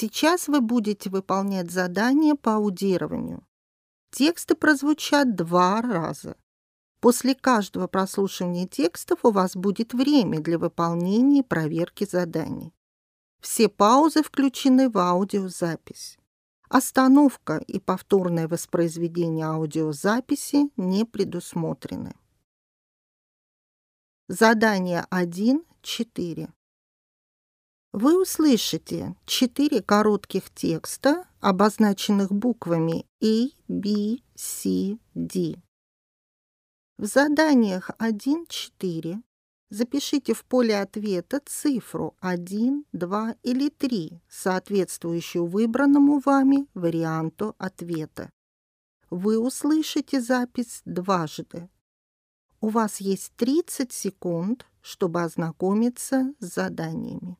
Сейчас вы будете выполнять задание по аудированию. Тексты прозвучат 2 раза. После каждого прослушивания текстов у вас будет время для выполнения и проверки заданий. Все паузы включены в аудиозапись. Остановка и повторное воспроизведение аудиозаписи не предусмотрены. Задание 1.4. Вы услышите 4 коротких текста, обозначенных буквами A, B, C, D. В заданиях 1.4 запишите в поле ответа цифру 1, 2 или 3, соответствующую выбранному вами варианту ответа. Вы услышите запись дважды. У вас есть 30 секунд, чтобы ознакомиться с заданиями.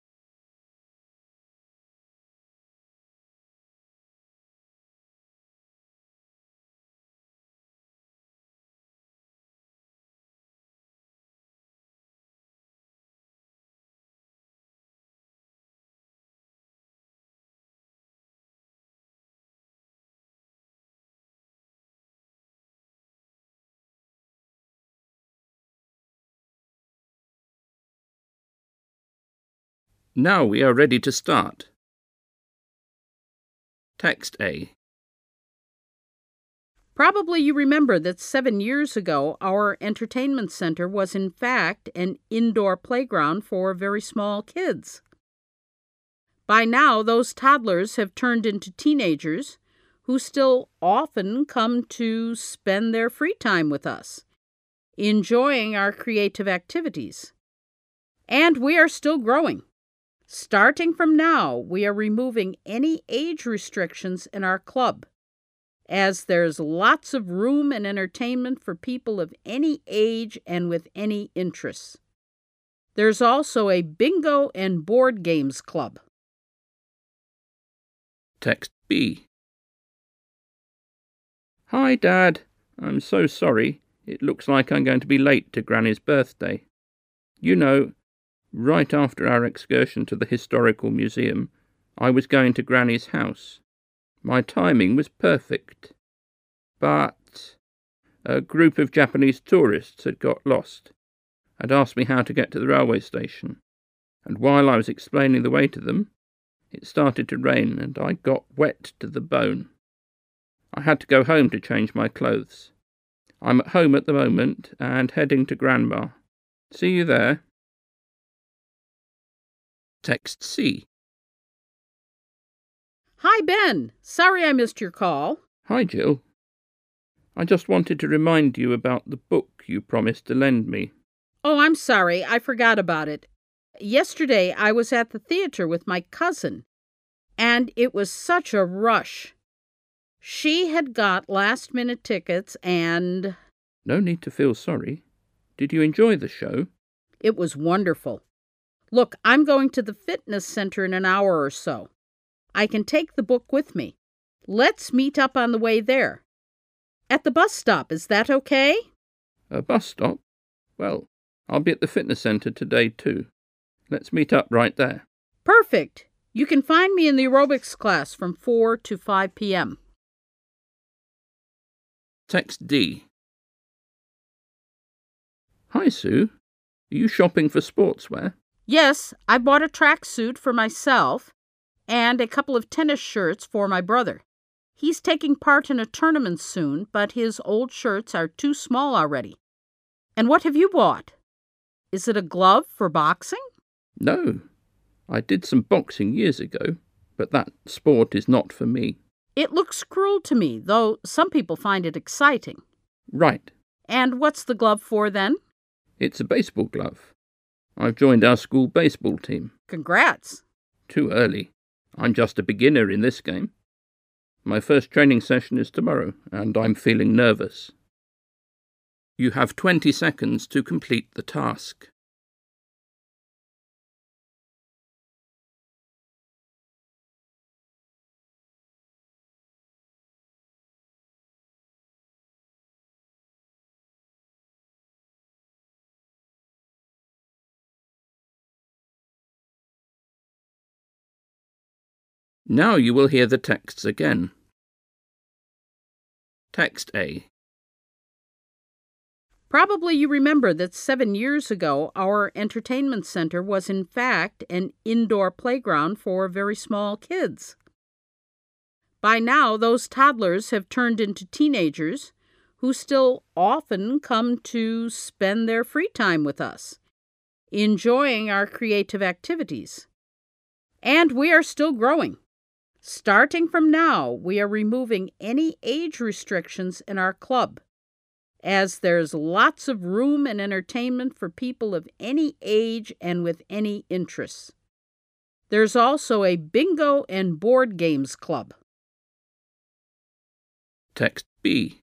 Now we are ready to start. Text A. Probably you remember that 7 years ago, our entertainment center was in fact an indoor playground for very small kids. By now, those toddlers have turned into teenagers who still often come to spend their free time with us, enjoying our creative activities. And we are still growing. Starting from now, we are removing any age restrictions in our club, as there's lots of room and entertainment for people of any age and with any interests. There's also a bingo and board games club. Text B. Hi, Dad. I'm so sorry. It looks like I'm going to be late to Granny's birthday. You know, right after our excursion to the Historical Museum, I was going to Granny's house. My timing was perfect. But a group of Japanese tourists had got lost and asked me how to get to the railway station. And while I was explaining the way to them, it started to rain and I got wet to the bone. I had to go home to change my clothes. I'm at home at the moment and heading to Grandma. See you there. Text C. Hi, Ben. Sorry I missed your call. Hi, Jill. I just wanted to remind you about the book you promised to lend me. Oh, I'm sorry. I forgot about it. Yesterday, I was at the theater with my cousin, and it was such a rush. She had got last-minute tickets and... No need to feel sorry. Did you enjoy the show? It was wonderful. Look, I'm going to the fitness center in an hour or so. I can take the book with me. Let's meet up on the way there. At the bus stop, is that okay? A bus stop? Well, I'll be at the fitness center today too. Let's meet up right there. Perfect. You can find me in the aerobics class from 4 to 5 p.m. Text D. Hi, Sue. Are you shopping for sportswear? Yes, I bought a tracksuit for myself and a couple of tennis shirts for my brother. He's taking part in a tournament soon, but his old shirts are too small already. And what have you bought? Is it a glove for boxing? No. I did some boxing years ago, but that sport is not for me. It looks cruel to me, though some people find it exciting. Right. And what's the glove for then? It's a baseball glove. I've joined our school baseball team. Congrats. Too early. I'm just a beginner in this game. My first training session is tomorrow, and I'm feeling nervous. You have 20 seconds to complete the task. Now you will hear the texts again. Text A. Probably you remember that 7 years ago, our entertainment center was in fact an indoor playground for very small kids. By now, those toddlers have turned into teenagers who still often come to spend their free time with us, enjoying our creative activities. And we are still growing. Starting from now, we are removing any age restrictions in our club, as there's lots of room and entertainment for people of any age and with any interests. There's also a bingo and board games club. Text B.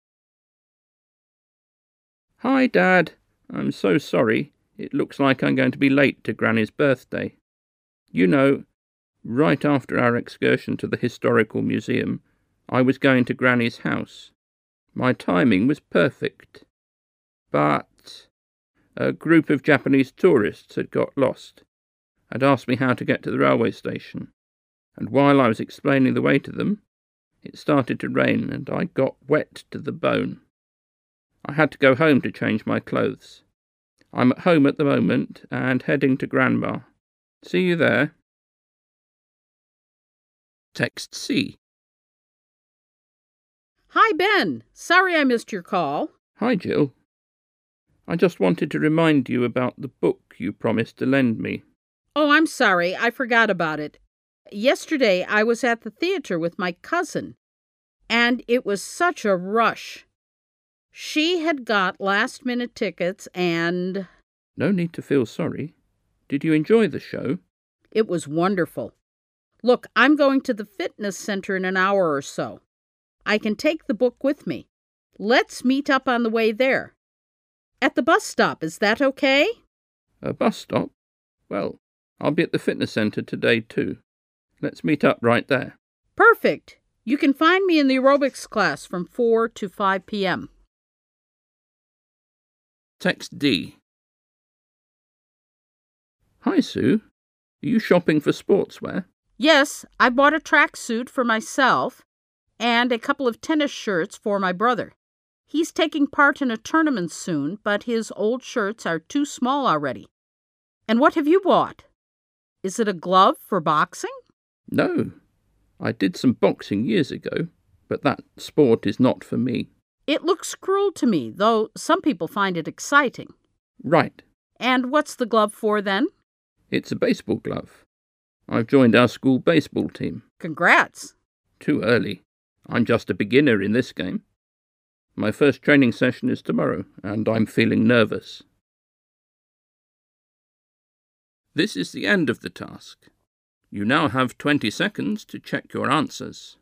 Hi, Dad. I'm so sorry. It looks like I'm going to be late to Granny's birthday. You know, right after our excursion to the historical museum, I was going to Granny's house. My timing was perfect. But a group of Japanese tourists had got lost, had asked me how to get to the railway station, and while I was explaining the way to them, it started to rain and I got wet to the bone. I had to go home to change my clothes. I'm at home at the moment and heading to Grandma. See you there. Text C. Hi, Ben. Sorry I missed your call. Hi, Jill. I just wanted to remind you about the book you promised to lend me. Oh, I'm sorry. I forgot about it. Yesterday I was at the theater with my cousin, and it was such a rush. She had got last-minute tickets and... No need to feel sorry. Did you enjoy the show? It was wonderful. Look, I'm going to the fitness center in an hour or so. I can take the book with me. Let's meet up on the way there. At the bus stop, is that okay? A bus stop? Well, I'll be at the fitness centre today too. Let's meet up right there. Perfect. You can find me in the aerobics class from 4 to 5 p.m. Text D. Hi, Sue. Are you shopping for sportswear? Yes, I bought a tracksuit for myself and a couple of tennis shirts for my brother. He's taking part in a tournament soon, but his old shirts are too small already. And what have you bought? Is it a glove for boxing? No. I did some boxing years ago, but that sport is not for me. It looks cruel to me, though some people find it exciting. Right. And what's the glove for then? It's a baseball glove. I've joined our school baseball team. Congrats. Too early. I'm just a beginner in this game. My first training session is tomorrow, and I'm feeling nervous. This is the end of the task. You now have 20 seconds to check your answers.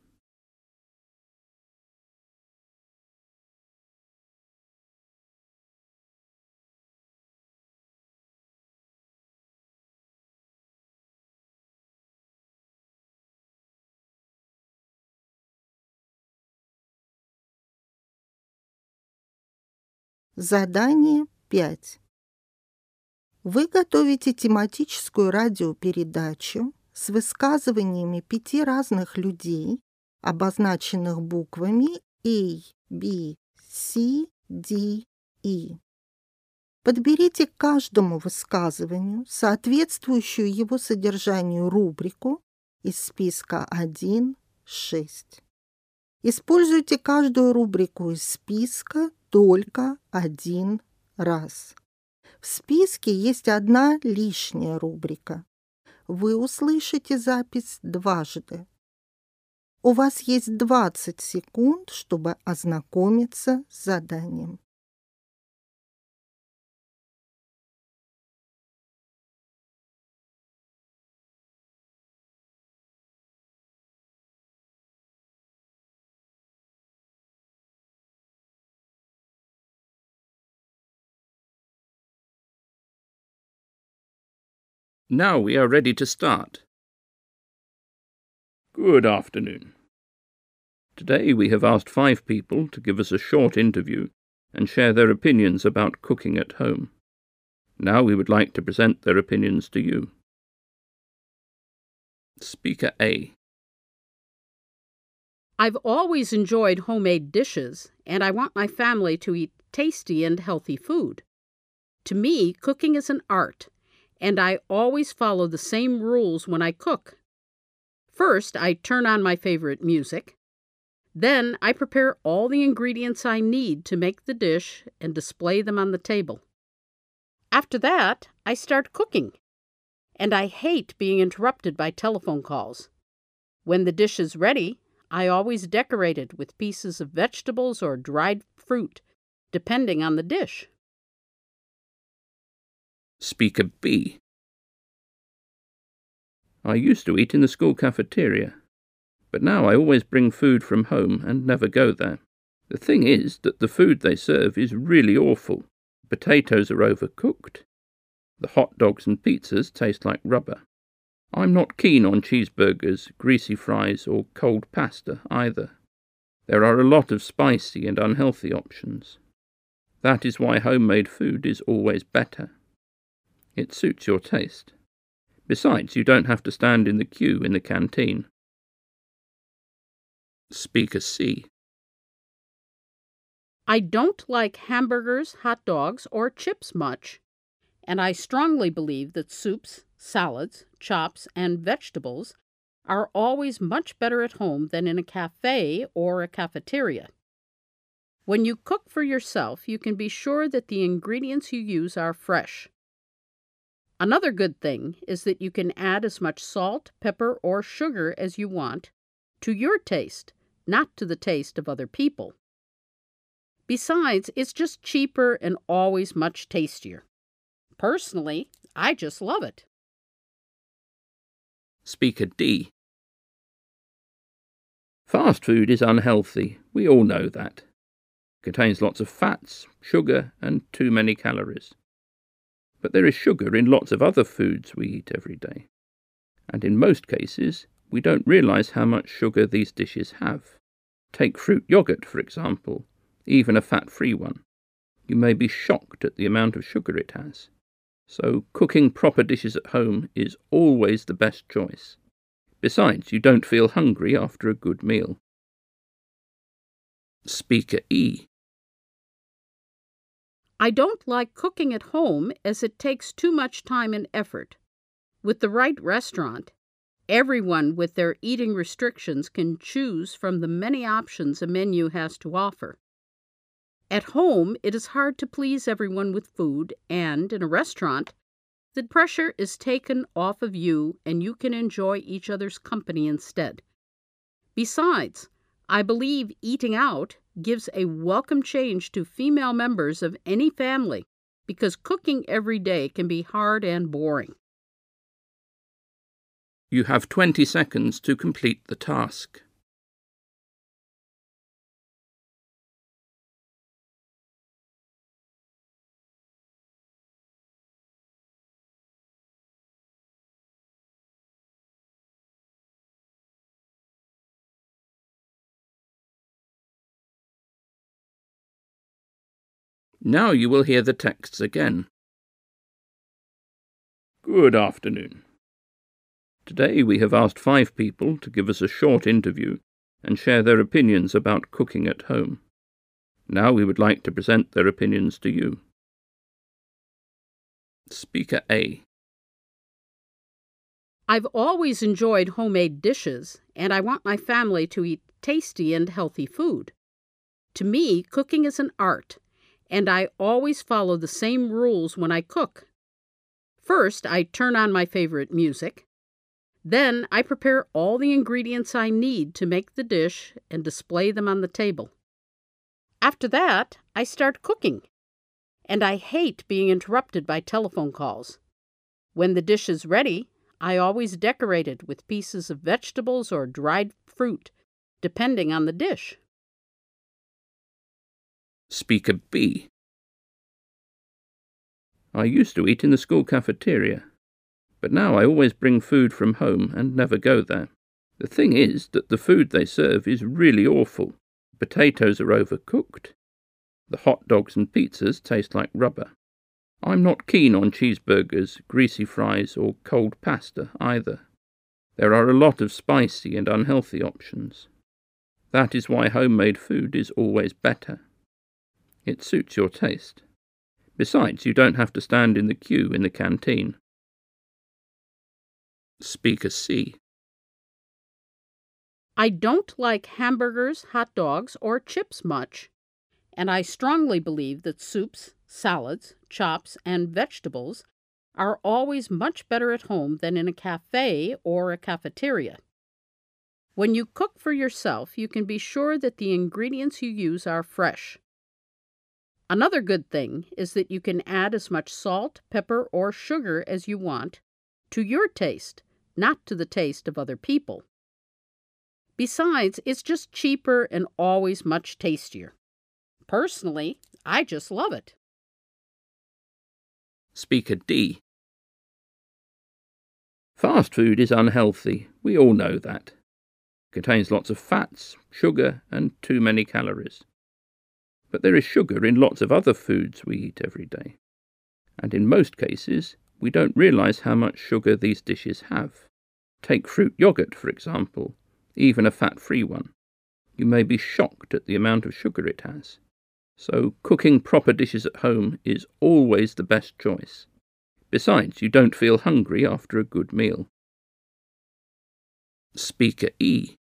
Задание 5. Вы готовите тематическую радиопередачу с высказываниями 5 разных людей, обозначенных буквами A, B, C, D, E. Подберите к каждому высказыванию соответствующую его содержанию рубрику из списка 1-6. Используйте каждую рубрику из списка только один раз. В списке есть одна лишняя рубрика. Вы услышите запись дважды. У вас есть 20 секунд, чтобы ознакомиться с заданием. Now we are ready to start. Good afternoon. Today we have asked 5 people to give us a short interview and share their opinions about cooking at home. Now we would like to present their opinions to you. Speaker A. I've always enjoyed homemade dishes, and I want my family to eat tasty and healthy food. To me, cooking is an art, and I always follow the same rules when I cook. First, I turn on my favorite music. Then, I prepare all the ingredients I need to make the dish and display them on the table. After that, I start cooking, and I hate being interrupted by telephone calls. When the dish is ready, I always decorate it with pieces of vegetables or dried fruit, depending on the dish. Speaker B. I used to eat in the school cafeteria, but now I always bring food from home and never go there. The thing is that the food they serve is really awful. Potatoes are overcooked. The hot dogs and pizzas taste like rubber. I'm not keen on cheeseburgers, greasy fries, or cold pasta either. There are a lot of spicy and unhealthy options. That is why homemade food is always better. It suits your taste. Besides, you don't have to stand in the queue in the canteen. Speaker C. I don't like hamburgers, hot dogs, or chips much, and I strongly believe that soups, salads, chops, and vegetables are always much better at home than in a cafe or a cafeteria. When you cook for yourself, you can be sure that the ingredients you use are fresh. Another good thing is that you can add as much salt, pepper, or sugar as you want to your taste, not to the taste of other people. Besides, it's just cheaper and always much tastier. Personally, I just love it. Speaker D. Fast food is unhealthy. We all know that. It contains lots of fats, sugar, and too many calories. But there is sugar in lots of other foods we eat every day. And in most cases, we don't realise how much sugar these dishes have. Take fruit yogurt, for example, even a fat-free one. You may be shocked at the amount of sugar it has. So cooking proper dishes at home is always the best choice. Besides, you don't feel hungry after a good meal. Speaker E. I don't like cooking at home as it takes too much time and effort. With the right restaurant, everyone with their eating restrictions can choose from the many options a menu has to offer. At home, it is hard to please everyone with food, and in a restaurant, the pressure is taken off of you and you can enjoy each other's company instead. Besides, I believe eating out gives a welcome change to female members of any family because cooking every day can be hard and boring. You have 20 seconds to complete the task. Now you will hear the texts again. Good afternoon. Today we have asked 5 people to give us a short interview and share their opinions about cooking at home. Now we would like to present their opinions to you. Speaker A. I've always enjoyed homemade dishes, and I want my family to eat tasty and healthy food. To me, cooking is an art, and I always follow the same rules when I cook. First, I turn on my favorite music. Then, I prepare all the ingredients I need to make the dish and display them on the table. After that, I start cooking, and I hate being interrupted by telephone calls. When the dish is ready, I always decorate it with pieces of vegetables or dried fruit, depending on the dish. Speaker B. I used to eat in the school cafeteria, but now I always bring food from home and never go there. The thing is that the food they serve is really awful. Potatoes are overcooked. The hot dogs and pizzas taste like rubber. I'm not keen on cheeseburgers, greasy fries, or cold pasta either. There are a lot of spicy and unhealthy options. That is why homemade food is always better. It suits your taste. Besides, you don't have to stand in the queue in the canteen. Speaker C. I don't like hamburgers, hot dogs, or chips much, and I strongly believe that soups, salads, chops, and vegetables are always much better at home than in a cafe or a cafeteria. When you cook for yourself, you can be sure that the ingredients you use are fresh. Another good thing is that you can add as much salt, pepper, or sugar as you want to your taste, not to the taste of other people. Besides, it's just cheaper and always much tastier. Personally, I just love it. Speaker D. Fast food is unhealthy. We all know that. It contains lots of fats, sugar, and too many calories. But there is sugar in lots of other foods we eat every day. And in most cases, we don't realise how much sugar these dishes have. Take fruit yoghurt, for example, even a fat-free one. You may be shocked at the amount of sugar it has. So cooking proper dishes at home is always the best choice. Besides, you don't feel hungry after a good meal. Speaker E.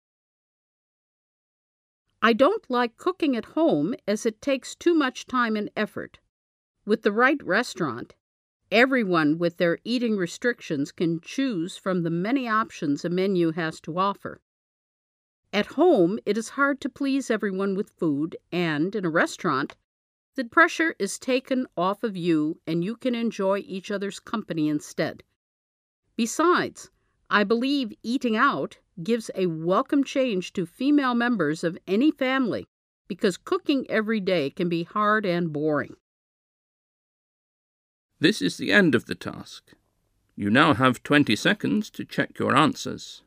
I don't like cooking at home as it takes too much time and effort. With the right restaurant, everyone with their eating restrictions can choose from the many options a menu has to offer. At home, it is hard to please everyone with food, and in a restaurant, the pressure is taken off of you and you can enjoy each other's company instead. Besides, I believe eating out gives a welcome change to female members of any family because cooking every day can be hard and boring. This is the end of the task. You now have 20 seconds to check your answers.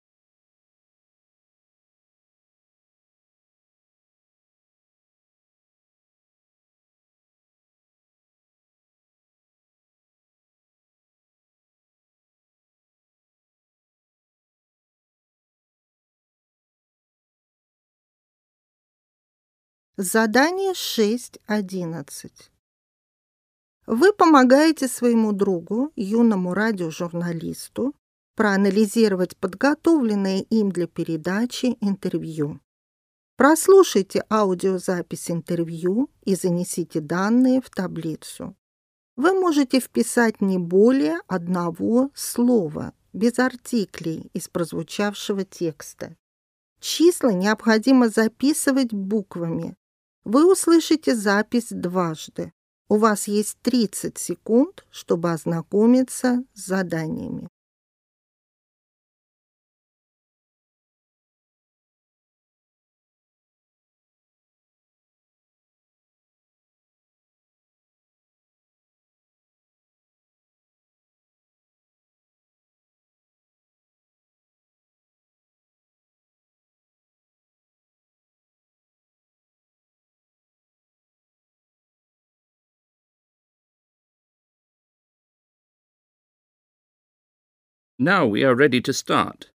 Задание 6.11. Вы помогаете своему другу, юному радиожурналисту, проанализировать подготовленное им для передачи интервью. Прослушайте аудиозапись интервью и занесите данные в таблицу. Вы можете вписать не более одного слова, без артиклей из прозвучавшего текста. Числа необходимо записывать буквами. Вы услышите запись дважды. У вас есть 30 секунд, чтобы ознакомиться с заданиями. Now we are ready to start.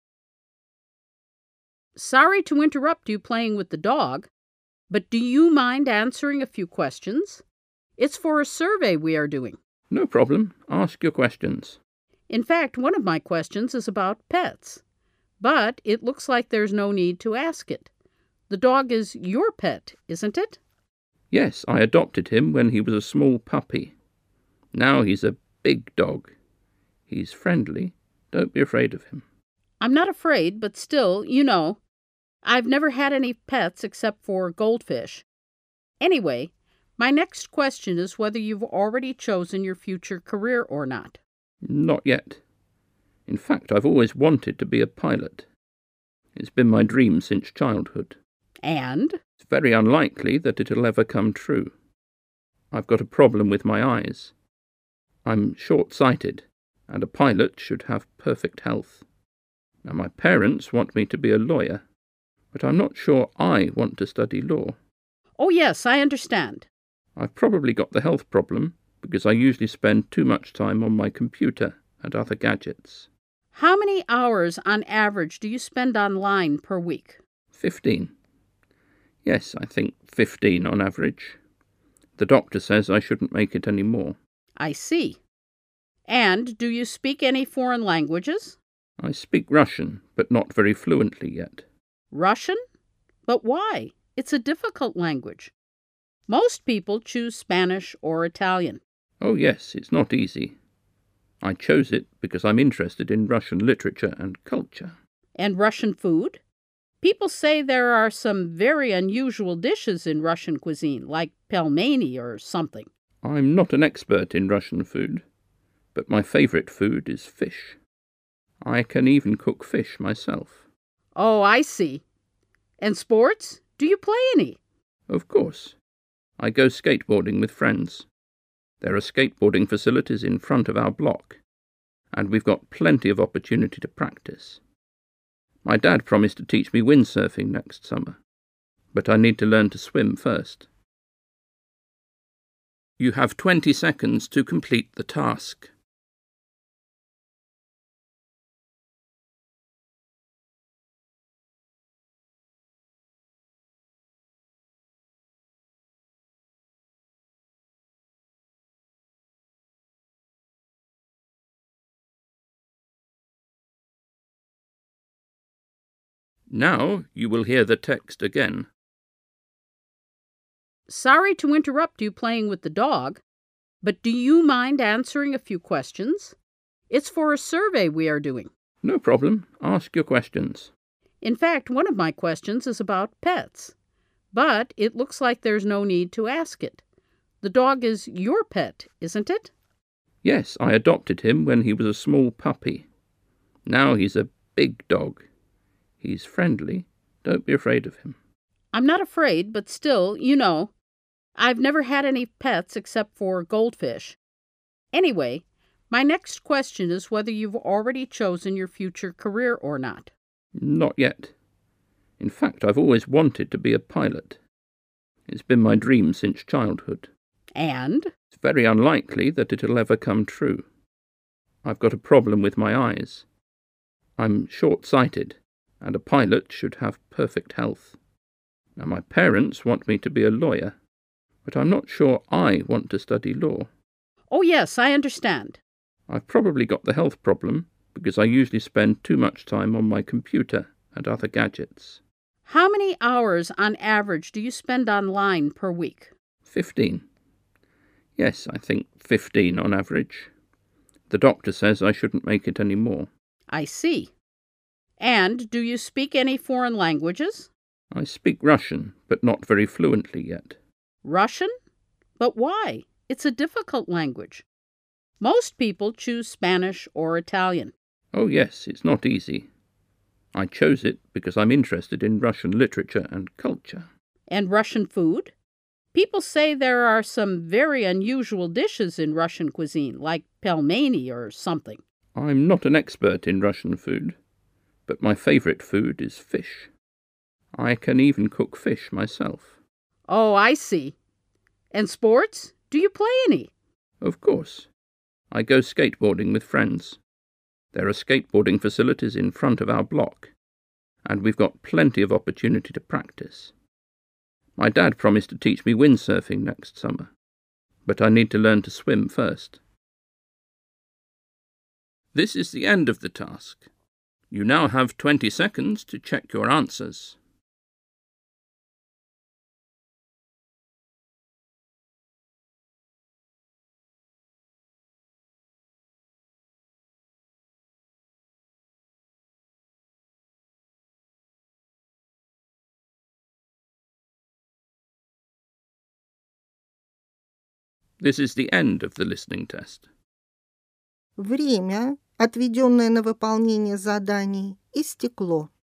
Sorry to interrupt you playing with the dog, but do you mind answering a few questions? It's for a survey we are doing. No problem. Ask your questions. In fact, one of my questions is about pets. But it looks like there's no need to ask it. The dog is your pet, isn't it? Yes, I adopted him when he was a small puppy. Now he's a big dog. He's friendly. Don't be afraid of him. I'm not afraid, but still, you know, I've never had any pets except for goldfish. Anyway, my next question is whether you've already chosen your future career or not. Not yet. In fact, I've always wanted to be a pilot. It's been my dream since childhood. And? It's very unlikely that it'll ever come true. I've got a problem with my eyes. I'm short-sighted, and a pilot should have perfect health. Now, my parents want me to be a lawyer, but I'm not sure I want to study law. Oh, yes, I understand. I've probably got the health problem because I usually spend too much time on my computer and other gadgets. How many hours on average do you spend online per week? 15. Yes, I think 15 on average. The doctor says I shouldn't make it any more. I see. And do you speak any foreign languages? I speak Russian, but not very fluently yet. Russian? But why? It's a difficult language. Most people choose Spanish or Italian. Oh yes, it's not easy. I chose it because I'm interested in Russian literature and culture. And Russian food? People say there are some very unusual dishes in Russian cuisine, like pelmeni or something. I'm not an expert in Russian food, but my favorite food is fish. I can even cook fish myself. Oh, I see. And sports? Do you play any? Of course. I go skateboarding with friends. There are skateboarding facilities in front of our block, and we've got plenty of opportunity to practice. My dad promised to teach me windsurfing next summer, but I need to learn to swim first. You have 20 seconds to complete the task. Now you will hear the text again. Sorry to interrupt you playing with the dog, but do you mind answering a few questions? It's for a survey we are doing. No problem. Ask your questions. In fact, one of my questions is about pets. But it looks like there's no need to ask it. The dog is your pet, isn't it? Yes, I adopted him when he was a small puppy. Now he's a big dog. He's friendly. Don't be afraid of him. I'm not afraid, but still, you know, I've never had any pets except for goldfish. Anyway, my next question is whether you've already chosen your future career or not. Not yet. In fact, I've always wanted to be a pilot. It's been my dream since childhood. And? It's very unlikely that it'll ever come true. I've got a problem with my eyes. I'm short-sighted, and a pilot should have perfect health. Now, my parents want me to be a lawyer, but I'm not sure I want to study law. Oh, yes, I understand. I've probably got the health problem because I usually spend too much time on my computer and other gadgets. How many hours on average do you spend online per week? 15. Yes, I think 15 on average. The doctor says I shouldn't make it any more. I see. And do you speak any foreign languages? I speak Russian, but not very fluently yet. Russian? But why? It's a difficult language. Most people choose Spanish or Italian. Oh yes, it's not easy. I chose it because I'm interested in Russian literature and culture. And Russian food? People say there are some very unusual dishes in Russian cuisine, like pelmeni or something. I'm not an expert in Russian food, but my favorite food is fish. I can even cook fish myself. Oh, I see. And sports? Do you play any? Of course. I go skateboarding with friends. There are skateboarding facilities in front of our block, and we've got plenty of opportunity to practice. My dad promised to teach me windsurfing next summer, but I need to learn to swim first. This is the end of the task. You now have 20 seconds to check your answers. This is the end of the listening test. Время, отведенное на выполнение заданий, истекло.